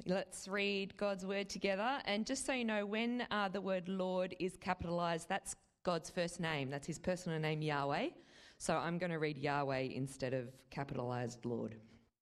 Let's read God's word together. And just so you know, when the word Lord is capitalised, that's God's first name. That's his personal name, Yahweh. So I'm going to read Yahweh instead of capitalised Lord.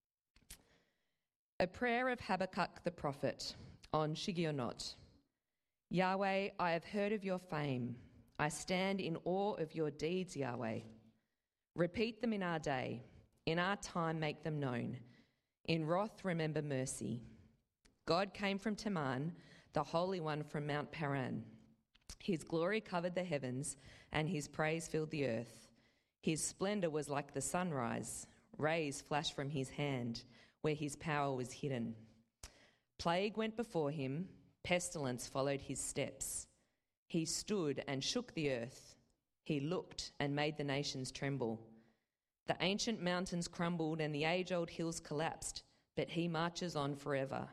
A prayer of Habakkuk the prophet on Shigionot. Yahweh, I have heard of your fame. I stand in awe of your deeds, Yahweh. Repeat them in our day. In our time, make them known. In wrath, remember mercy. God came from Teman, the Holy One from Mount Paran. His glory covered the heavens, and his praise filled the earth. His splendour was like the sunrise. Rays flashed from his hand, where his power was hidden. Plague went before him, pestilence followed his steps. He stood and shook the earth. He looked and made the nations tremble. The ancient mountains crumbled and the age-old hills collapsed, but he marches on forever.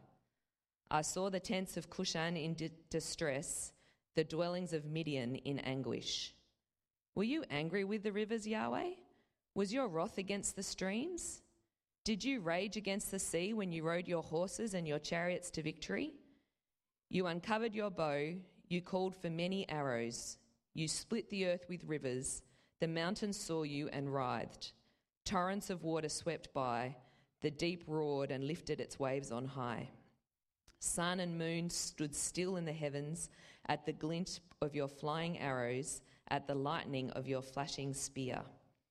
I saw the tents of Cushan in distress, the dwellings of Midian in anguish. Were you angry with the rivers, Yahweh? Was your wrath against the streams? Did you rage against the sea when you rode your horses and your chariots to victory? You uncovered your bow, you called for many arrows. You split the earth with rivers, the mountains saw you and writhed. Torrents of water swept by, the deep roared and lifted its waves on high. Sun and moon stood still in the heavens at the glint of your flying arrows, at the lightning of your flashing spear.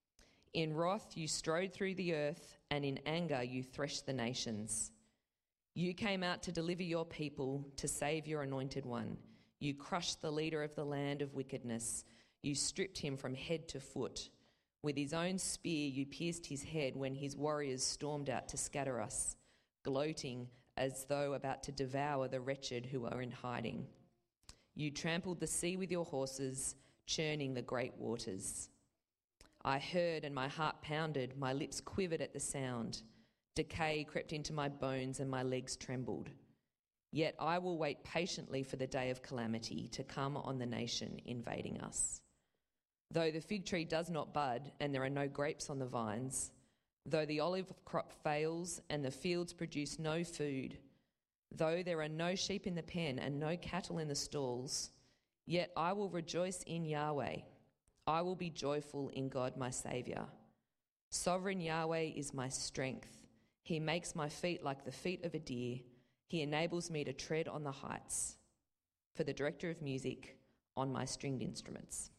In wrath you strode through the earth, and in anger you threshed the nations. You came out to deliver your people, to save your anointed one. You crushed the leader of the land of wickedness. You stripped him from head to foot. With his own spear you pierced his head when his warriors stormed out to scatter us, gloating as though about to devour the wretched who are in hiding. You trampled the sea with your horses, churning the great waters. I heard and my heart pounded, my lips quivered at the sound. Decay crept into my bones and my legs trembled. Yet I will wait patiently for the day of calamity to come on the nation invading us. Though the fig tree does not bud and there are no grapes on the vines, though the olive crop fails and the fields produce no food, though there are no sheep in the pen and no cattle in the stalls, yet I will rejoice in Yahweh. I will be joyful in God my Saviour. Sovereign Yahweh is my strength. He makes my feet like the feet of a deer. He enables me to tread on the heights. For the director of music, on my stringed instruments.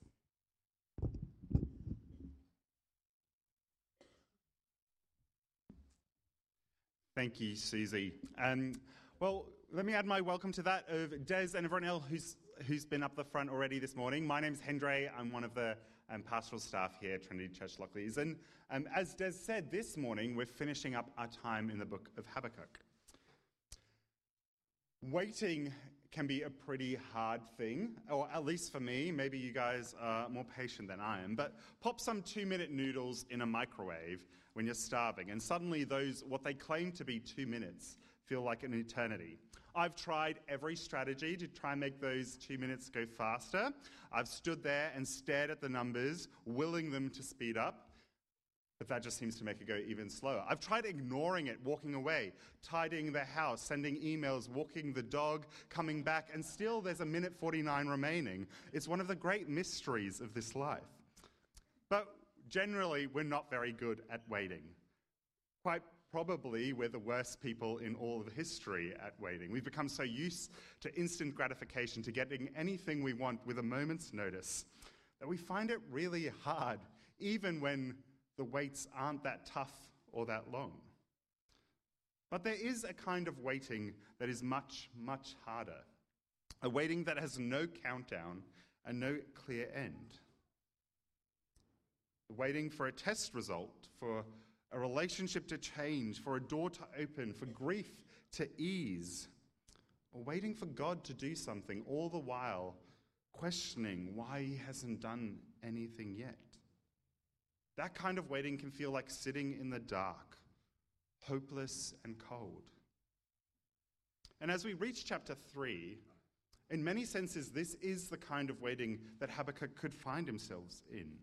Thank you, Susie. Well, let me add my welcome to that of Des and everyone else who's been up the front already this morning. My name's Hendray. I'm one of the pastoral staff here at Trinity Church Lockleys. And as Des said, this morning we're finishing up our time in the book of Habakkuk. Waiting can be a pretty hard thing, or at least for me. Maybe you guys are more patient than I am. But pop some 2-minute noodles in a microwave when you're starving, and suddenly those, what they claim to be 2 minutes, feel like an eternity. I've tried every strategy to try and make those 2 minutes go faster. I've stood there and stared at the numbers, willing them to speed up, but that just seems to make it go even slower. I've tried ignoring it, walking away, tidying the house, sending emails, walking the dog, coming back, and still there's 1:49 remaining. It's one of the great mysteries of this life. But generally, we're not very good at waiting. Quite probably, we're the worst people in all of history at waiting. We've become so used to instant gratification, to getting anything we want with a moment's notice, that we find it really hard, even when the waits aren't that tough or that long. But there is a kind of waiting that is much, much harder. A waiting that has no countdown and no clear end. Waiting for a test result, for a relationship to change, for a door to open, for grief to ease. Or waiting for God to do something, all the while questioning why he hasn't done anything yet. That kind of waiting can feel like sitting in the dark, hopeless and cold. And as we reach chapter 3, in many senses, this is the kind of waiting that Habakkuk could find himself in.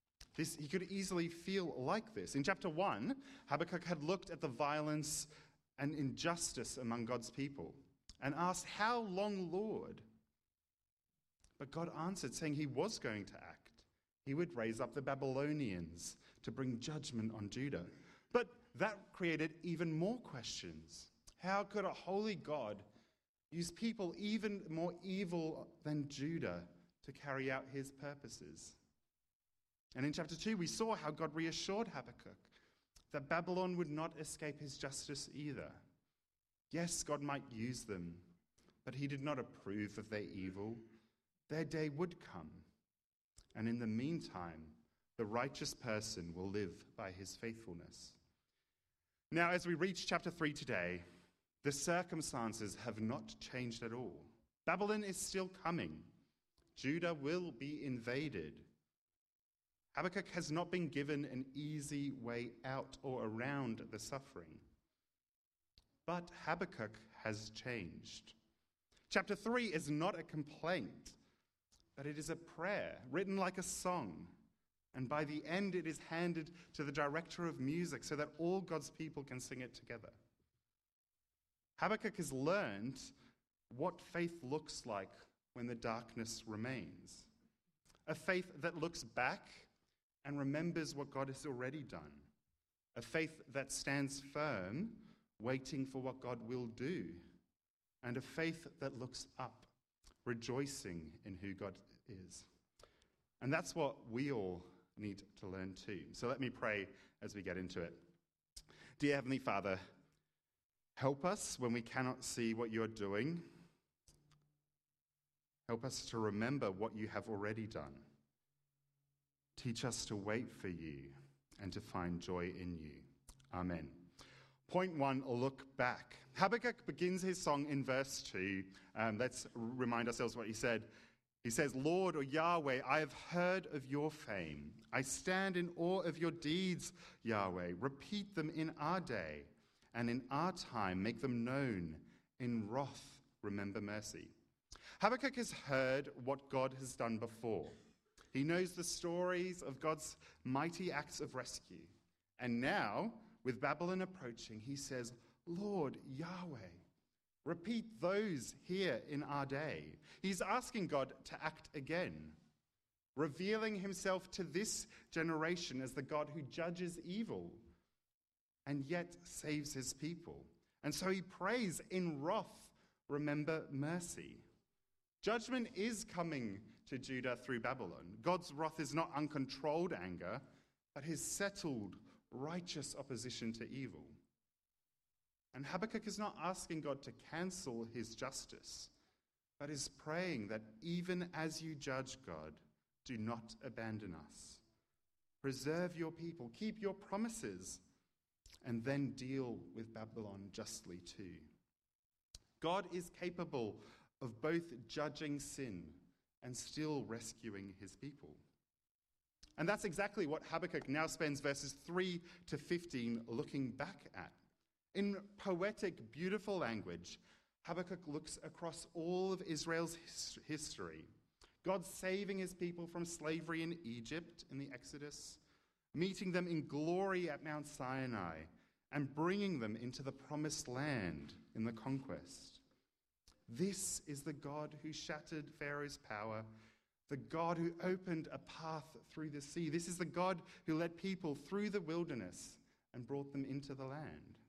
He could easily feel like this. In chapter 1, Habakkuk had looked at the violence and injustice among God's people and asked, "How long, Lord?" But God answered, saying he was going to act. He would raise up the Babylonians to bring judgment on Judah. But that created even more questions. How could a holy God use people even more evil than Judah to carry out his purposes? And in chapter 2, we saw how God reassured Habakkuk that Babylon would not escape his justice either. Yes, God might use them, but he did not approve of their evil. Their day would come. And in the meantime, the righteous person will live by his faithfulness. Now, as we reach chapter 3 today, the circumstances have not changed at all. Babylon is still coming. Judah will be invaded. Habakkuk has not been given an easy way out or around the suffering. But Habakkuk has changed. Chapter 3 is not a complaint, but it is a prayer written like a song. And by the end, it is handed to the director of music so that all God's people can sing it together. Habakkuk has learned what faith looks like when the darkness remains. A faith that looks back and remembers what God has already done. A faith that stands firm, waiting for what God will do. And a faith that looks up, rejoicing in who God is. And that's what we all need to learn too. So let me pray as we get into it. Dear Heavenly Father, help us when we cannot see what you're doing. Help us to remember what you have already done. Teach us to wait for you and to find joy in you. Amen. Point 1, look back. Habakkuk begins his song in verse 2. Let's remind ourselves what he said. He says, "Lord, or Yahweh, I have heard of your fame. I stand in awe of your deeds, Yahweh. Repeat them in our day, and in our time make them known. In wrath, remember mercy." Habakkuk has heard what God has done before. He knows the stories of God's mighty acts of rescue. And now, with Babylon approaching, he says, "Lord, Yahweh, repeat those here in our day." He's asking God to act again, revealing himself to this generation as the God who judges evil and yet saves his people. And so he prays, "In wrath, remember mercy." Judgment is coming to Judah through Babylon. God's wrath is not uncontrolled anger, but his settled, righteous opposition to evil. And Habakkuk is not asking God to cancel his justice, but is praying that even as you judge, God, do not abandon us. Preserve your people, keep your promises, and then deal with Babylon justly too. God is capable of both judging sin and still rescuing his people. And that's exactly what Habakkuk now spends verses 3 to 15 looking back at. In poetic, beautiful language, Habakkuk looks across all of Israel's history. God saving his people from slavery in Egypt in the Exodus, meeting them in glory at Mount Sinai, and bringing them into the promised land in the conquest. This is the God who shattered Pharaoh's power, the God who opened a path through the sea. This is the God who led people through the wilderness and brought them into the land.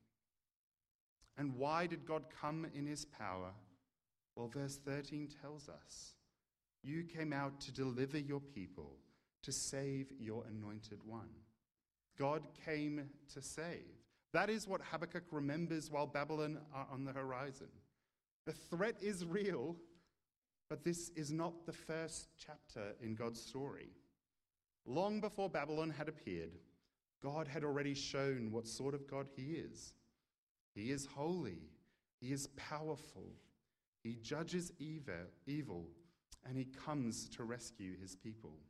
And why did God come in his power? Well, verse 13 tells us, "You came out to deliver your people, to save your anointed one." God came to save. That is what Habakkuk remembers while Babylon are on the horizon. The threat is real, but this is not the first chapter in God's story. Long before Babylon had appeared, God had already shown what sort of God he is. He is holy, he is powerful, he judges evil, and he comes to rescue his people.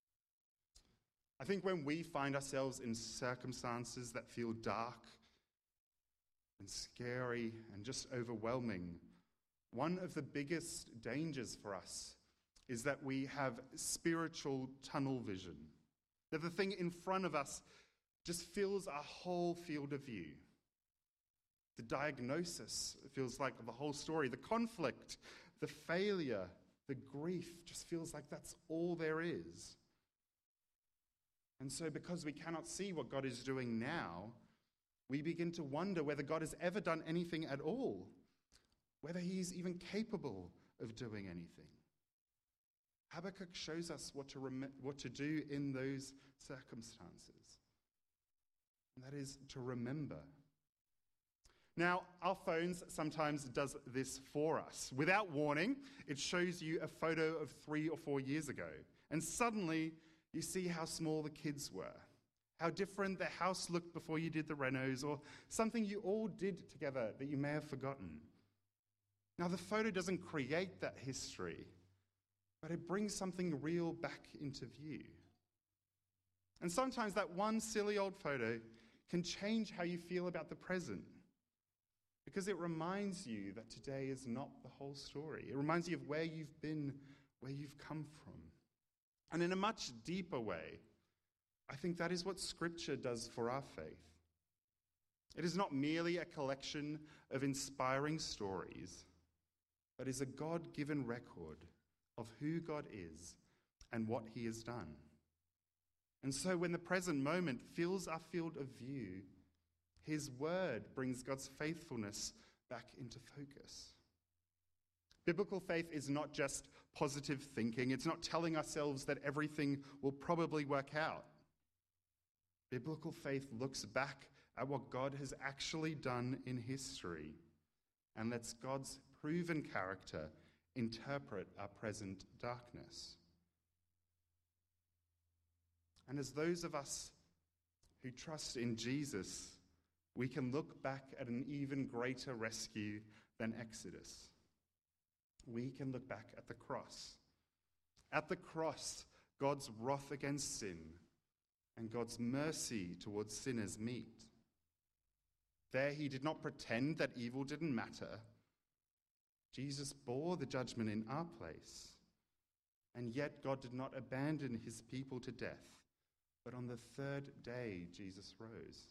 I think when we find ourselves in circumstances that feel dark and scary and just overwhelming, one of the biggest dangers for us is that we have spiritual tunnel vision. That the thing in front of us just fills our whole field of view. The diagnosis, it feels like the whole story. The conflict, the failure, the grief just feels like that's all there is. And so because we cannot see what God is doing now, we begin to wonder whether God has ever done anything at all, whether he's even capable of doing anything. Habakkuk shows us what to do in those circumstances. And that is to remember. Now, our phones sometimes does this for us. Without warning, it shows you a photo of 3 or 4 years ago. And suddenly, you see how small the kids were, how different the house looked before you did the renos, or something you all did together that you may have forgotten. Now, the photo doesn't create that history, but it brings something real back into view. And sometimes that one silly old photo can change how you feel about the present, because it reminds you that today is not the whole story. It reminds you of where you've been, where you've come from. And in a much deeper way, I think that is what Scripture does for our faith. It is not merely a collection of inspiring stories, but is a God-given record of who God is and what he has done. And so when the present moment fills our field of view, his word brings God's faithfulness back into focus. Biblical faith is not just positive thinking. It's not telling ourselves that everything will probably work out. Biblical faith looks back at what God has actually done in history and lets God's proven character interpret our present darkness. And as those of us who trust in Jesus, we can look back at an even greater rescue than Exodus. We can look back at the cross. At the cross, God's wrath against sin and God's mercy towards sinners meet. There he did not pretend that evil didn't matter. Jesus bore the judgment in our place. And yet God did not abandon his people to death. But on the third day, Jesus rose.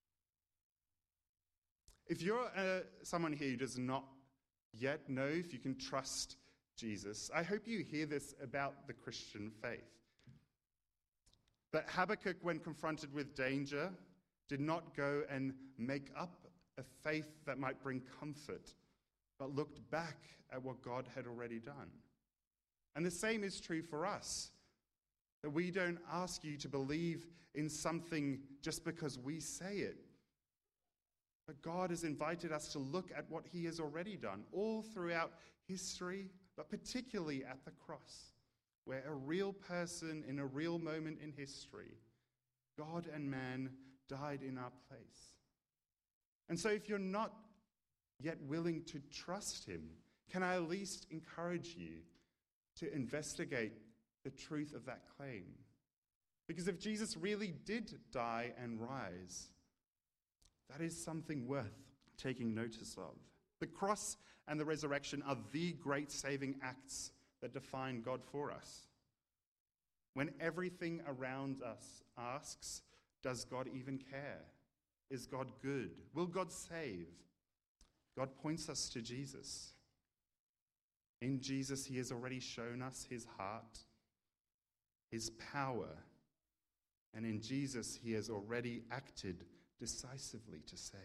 If you're someone here who does not yet know if you can trust Jesus, I hope you hear this about the Christian faith. That Habakkuk, when confronted with danger, did not go and make up a faith that might bring comfort, but looked back at what God had already done. And the same is true for us. That we don't ask you to believe in something just because we say it. But God has invited us to look at what he has already done all throughout history, but particularly at the cross, where a real person in a real moment in history, God and man, died in our place. And so if you're not yet willing to trust him, can I at least encourage you to investigate the truth of that claim? Because if Jesus really did die and rise, that is something worth taking notice of. The cross and the resurrection are the great saving acts that define God for us. When everything around us asks, does God even care? Is God good? Will God save? God points us to Jesus. In Jesus, he has already shown us his heart, his power, and in Jesus, he has already acted decisively to save.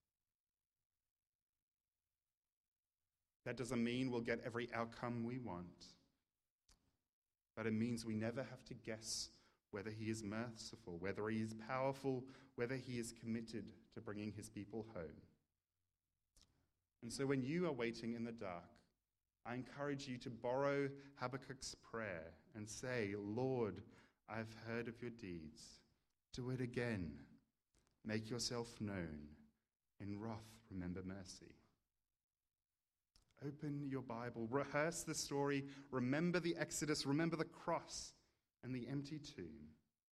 That doesn't mean we'll get every outcome we want, but it means we never have to guess whether he is merciful, whether he is powerful, whether he is committed to bringing his people home. And so when you are waiting in the dark, I encourage you to borrow Habakkuk's prayer and say, Lord, I've heard of your deeds. Do it again. Make yourself known. In wrath, remember mercy. Open your Bible. Rehearse the story. Remember the Exodus. Remember the cross and the empty tomb.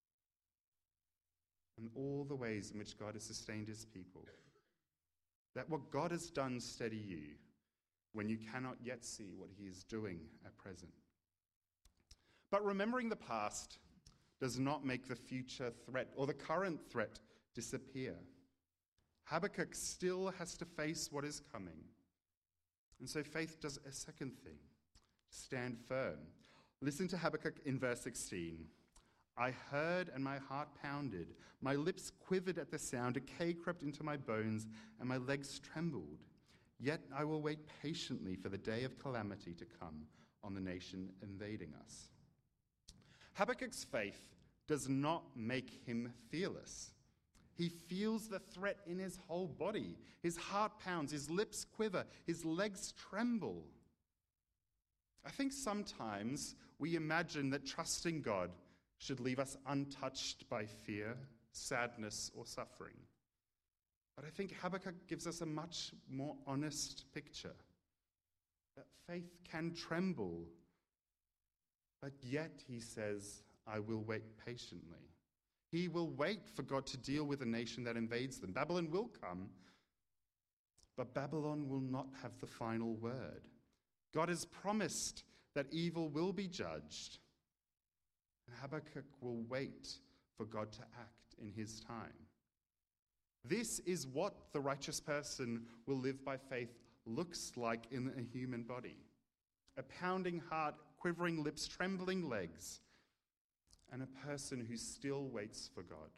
And all the ways in which God has sustained his people. Let what God has done steady you when you cannot yet see what he is doing at present. But remembering the past does not make the future threat or the current threat disappear. Habakkuk still has to face what is coming. And so faith does a second thing: stand firm. Listen to Habakkuk in verse 16. I heard and my heart pounded. My lips quivered at the sound. Decay crept into my bones and my legs trembled. Yet I will wait patiently for the day of calamity to come on the nation invading us. Habakkuk's faith does not make him fearless. He feels the threat in his whole body. His heart pounds, his lips quiver, his legs tremble. I think sometimes we imagine that trusting God should leave us untouched by fear, sadness, or suffering. But I think Habakkuk gives us a much more honest picture. That faith can tremble, but yet, he says, I will wait patiently. He will wait for God to deal with a nation that invades them. Babylon will come, but Babylon will not have the final word. God has promised that evil will be judged, and Habakkuk will wait for God to act in his time. This is what the righteous person will live by faith looks like in a human body. A pounding heart, quivering lips, trembling legs, and a person who still waits for God.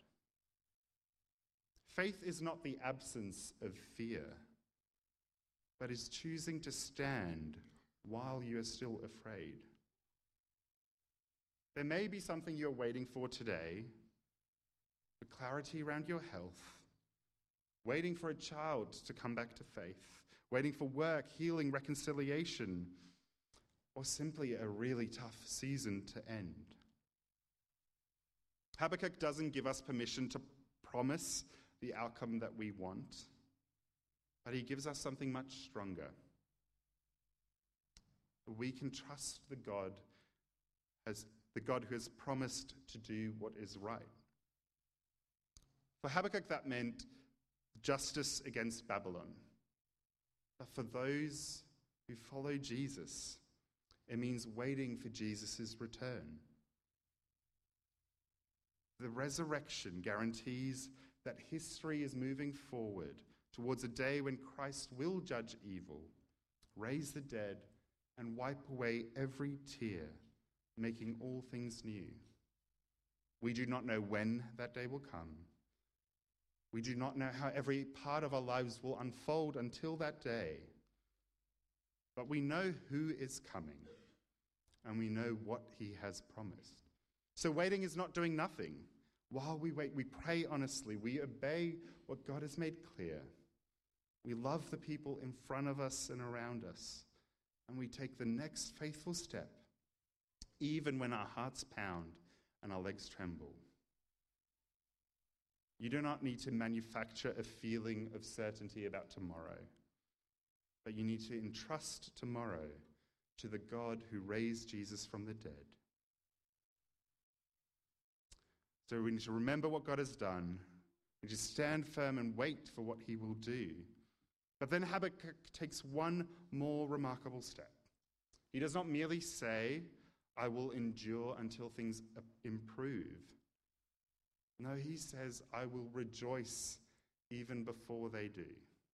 Faith is not the absence of fear, but is choosing to stand while you are still afraid. There may be something you're waiting for today, the clarity around your health, waiting for a child to come back to faith, waiting for work, healing, reconciliation, or simply a really tough season to end. Habakkuk doesn't give us permission to promise the outcome that we want, but he gives us something much stronger. We can trust the God who has promised to do what is right. For Habakkuk, that meant justice against Babylon. But for those who follow Jesus, it means waiting for Jesus' return. The resurrection guarantees that history is moving forward towards a day when Christ will judge evil, raise the dead, and wipe away every tear, making all things new. We do not know when that day will come. We do not know how every part of our lives will unfold until that day. But we know who is coming, and we know what he has promised. So waiting is not doing nothing. While we wait, we pray honestly. We obey what God has made clear. We love the people in front of us and around us. And we take the next faithful step, even when our hearts pound and our legs tremble. You do not need to manufacture a feeling of certainty about tomorrow, but you need to entrust tomorrow to the God who raised Jesus from the dead. So we need to remember what God has done. We need to stand firm and wait for what he will do. But then Habakkuk takes one more remarkable step. He does not merely say, I will endure until things improve. No, he says, I will rejoice even before they do.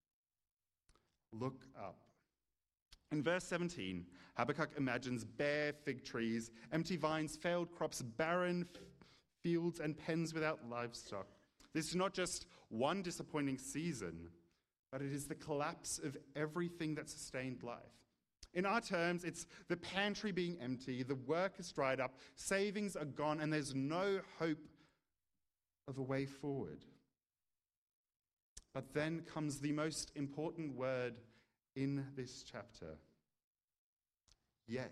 Look up. In verse 17, Habakkuk imagines bare fig trees, empty vines, failed crops, barren fields, and pens without livestock. This is not just one disappointing season, but it is the collapse of everything that sustained life. In our terms, it's the pantry being empty, the work is dried up, savings are gone, and there's no hope of a way forward. But then comes the most important word in this chapter. Yet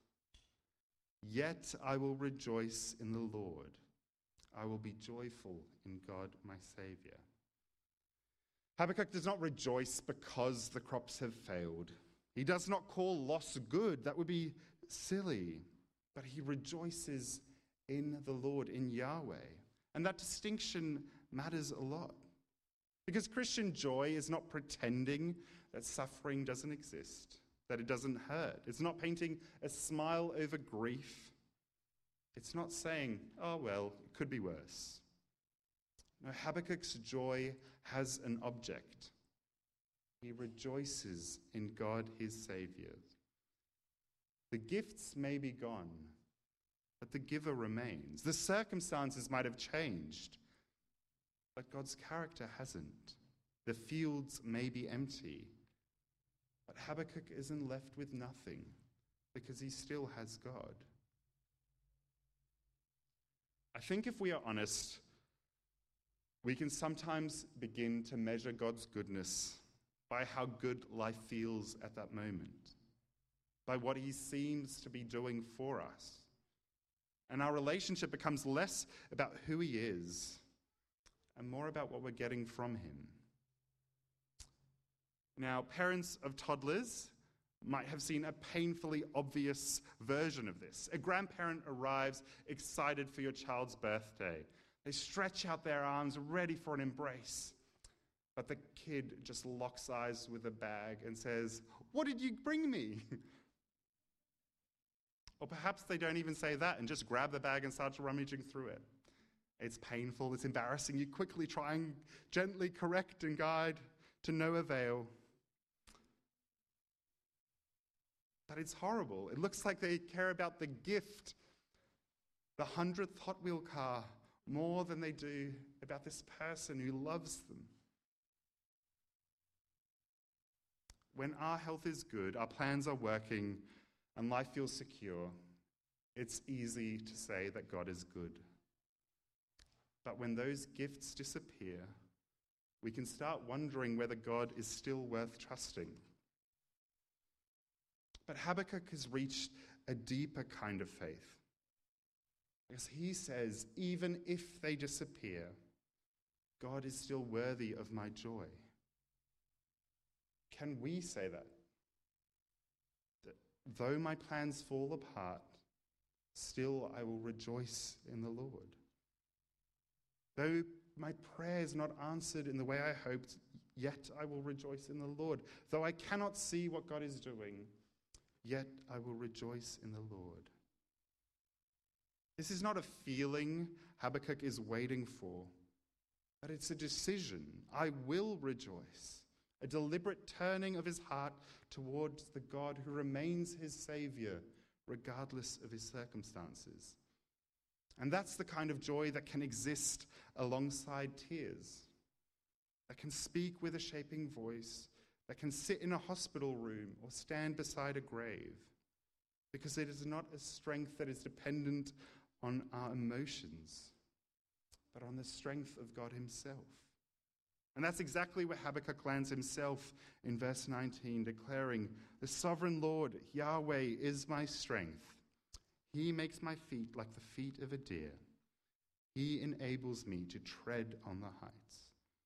I will rejoice in the Lord. I will be joyful in God my Savior. Habakkuk does not rejoice because the crops have failed. He does not call loss good. That would be silly. But he rejoices in the Lord, in Yahweh. And that distinction matters a lot. Because Christian joy is not pretending that suffering doesn't exist, that it doesn't hurt. It's not painting a smile over grief. It's not saying, oh, well, it could be worse. No, Habakkuk's joy has an object. He rejoices in God, his Savior. The gifts may be gone, but the giver remains. The circumstances might have changed, but God's character hasn't. The fields may be empty, but Habakkuk isn't left with nothing because he still has God. I think if we are honest, we can sometimes begin to measure God's goodness by how good life feels at that moment, by what he seems to be doing for us. And our relationship becomes less about who he is and more about what we're getting from him. Now, parents of toddlers might have seen a painfully obvious version of this. A grandparent arrives excited for your child's birthday. They stretch out their arms, ready for an embrace. But the kid just locks eyes with the bag and says, "What did you bring me?" Or perhaps they don't even say that and just grab the bag and start rummaging through it. It's painful, it's embarrassing. You quickly try and gently correct and guide to no avail. But it's horrible. It looks like they care about the gift, the 100th Hot Wheel car, more than they do about this person who loves them. When our health is good, our plans are working, and life feels secure, it's easy to say that God is good. But when those gifts disappear, we can start wondering whether God is still worth trusting. But Habakkuk has reached a deeper kind of faith. Because he says, even if they disappear, God is still worthy of my joy. Can we say that? That though my plans fall apart, still I will rejoice in the Lord. Though my prayer is not answered in the way I hoped, yet I will rejoice in the Lord. Though I cannot see what God is doing, yet I will rejoice in the Lord. This is not a feeling Habakkuk is waiting for, but it's a decision. I will rejoice. A deliberate turning of his heart towards the God who remains his Savior, regardless of his circumstances. And that's the kind of joy that can exist alongside tears, that can speak with a shaping voice, that can sit in a hospital room or stand beside a grave, because it is not a strength that is dependent on our emotions, but on the strength of God himself. And that's exactly where Habakkuk lands himself in verse 19, declaring, "The sovereign Lord, Yahweh, is my strength. He makes my feet like the feet of a deer. He enables me to tread on the heights."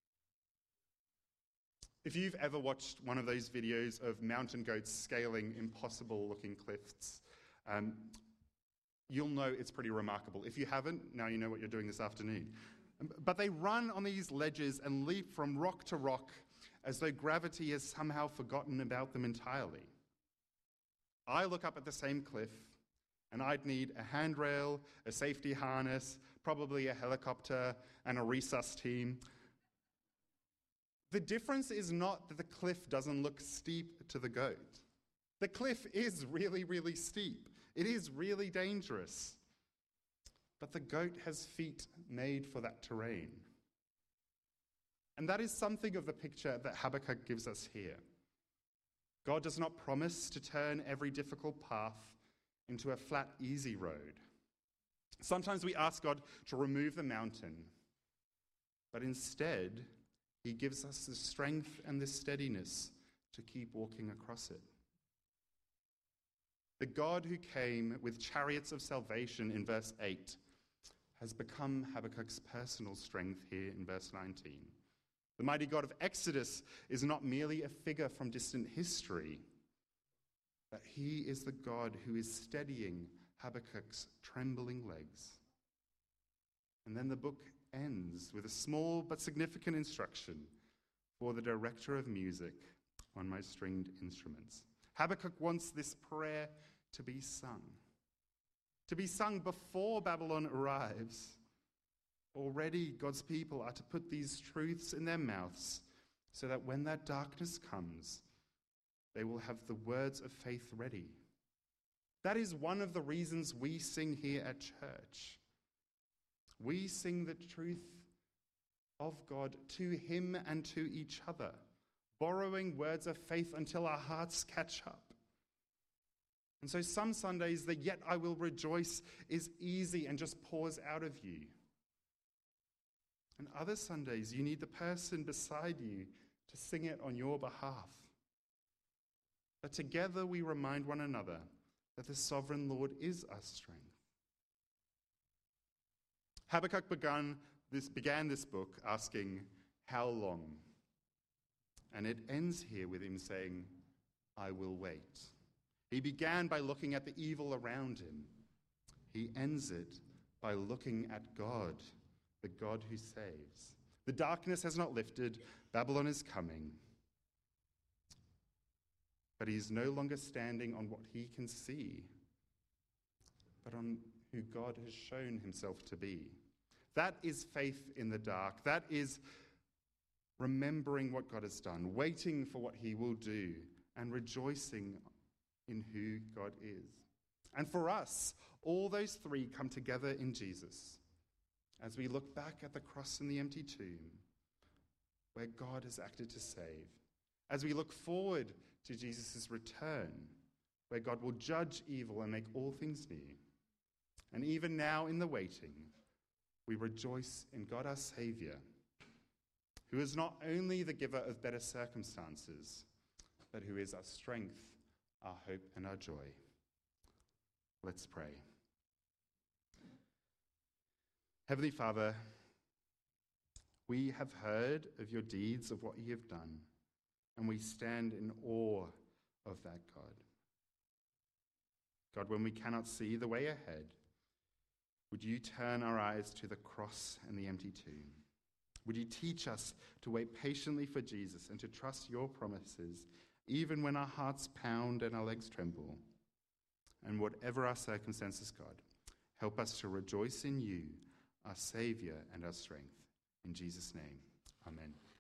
If you've ever watched one of those videos of mountain goats scaling impossible-looking cliffs, you'll know it's pretty remarkable. If you haven't, now you know what you're doing this afternoon. But they run on these ledges and leap from rock to rock as though gravity has somehow forgotten about them entirely. I look up at the same cliff, and I'd need a handrail, a safety harness, probably a helicopter, and a resus team. The difference is not that the cliff doesn't look steep to the goat. The cliff is really, really steep. It is really dangerous. But the goat has feet made for that terrain. And that is something of the picture that Habakkuk gives us here. God does not promise to turn every difficult path into a flat, easy road. Sometimes we ask God to remove the mountain, but instead, he gives us the strength and the steadiness to keep walking across it. The God who came with chariots of salvation in verse 8 has become Habakkuk's personal strength here in verse 19. The mighty God of Exodus is not merely a figure from distant history, but he is the God who is steadying Habakkuk's trembling legs. And then the book ends with a small but significant instruction for the director of music on my stringed instruments. Habakkuk wants this prayer to be sung before Babylon arrives, Already, God's people are to put these truths in their mouths so that when that darkness comes, they will have the words of faith ready. That is one of the reasons we sing here at church. We sing the truth of God to Him and to each other, borrowing words of faith until our hearts catch up. And so some Sundays, the "Yet I will rejoice" is easy and just pours out of you. And other Sundays, you need the person beside you to sing it on your behalf. But together we remind one another that the sovereign Lord is our strength. Habakkuk began this book asking, "How long?" And it ends here with him saying, "I will wait." He began by looking at the evil around him. He ends it by looking at God, the God who saves. The darkness has not lifted. Babylon is coming. But he is no longer standing on what he can see, but on who God has shown himself to be. That is faith in the dark. That is remembering what God has done, waiting for what he will do, and rejoicing in who God is. And for us, all those three come together in Jesus as we look back at the cross and the empty tomb, where God has acted to save. As we look forward to Jesus' return, where God will judge evil and make all things new. And even now in the waiting, we rejoice in God our Saviour, who is not only the giver of better circumstances, but who is our strength, our hope, and our joy. Let's pray. Heavenly Father, we have heard of your deeds, of what you have done, and we stand in awe of that, God. God, when we cannot see the way ahead, would you turn our eyes to the cross and the empty tomb? Would you teach us to wait patiently for Jesus and to trust your promises, even when our hearts pound and our legs tremble? And whatever our circumstances, God, help us to rejoice in you, our Saviour and our strength. In Jesus' name, amen.